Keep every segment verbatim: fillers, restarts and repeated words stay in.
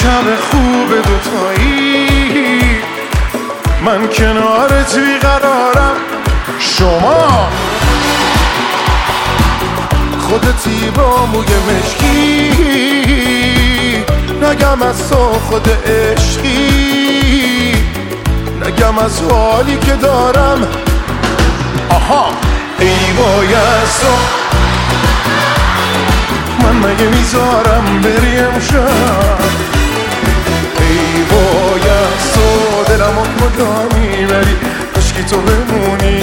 شب خوب دوتایی، من کنارت بیقرارم. شما خودتی با موی مشکی، نگم از تو خود عشقی، نگم از حالی که دارم. آها ای وای از تو، من مگه میذارم بری امشب؟ ای وای از تو، دلمو کجا میبری؟ کاشکی تو بمونی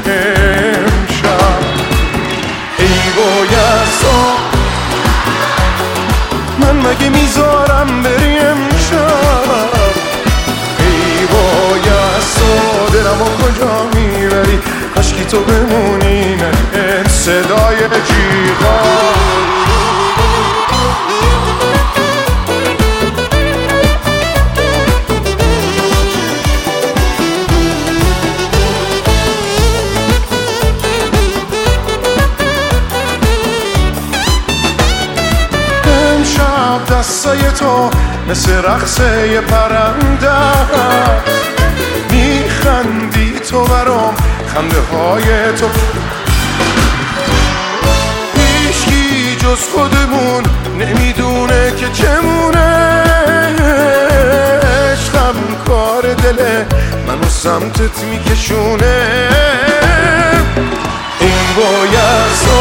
امشب. ای وای از تو، من مگه میذارم بری امشب؟ ای وای از تو، دلمو کجا میبری؟ کاشکی تو بمونی نه. صدای جیغا دستای تو مثل رقصه یه پرنده هست، میخندی تو برام، خنده های تو هیچکی جز خودمون نمیدونه که چمونه. عشقم کار دله منو سمتت میکشونه. این وای از تو،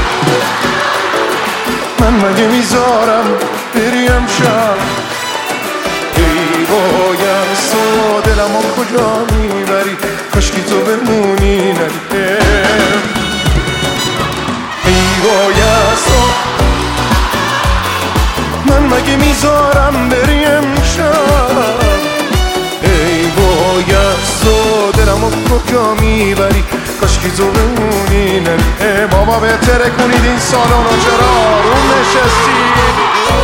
من مگه میذارم بری امشب؟ ای وای از تو، دلمو کجا میبری؟ کاشکی تو بمونی ندیم. ای وای از تو، من مگه میذارم بری امشب؟ ای وای از تو، دلمو کجا میبری؟ کاشکی تو بمونی ندیم. بابا بهتره کنید این سالانو، چرا رو نشستی؟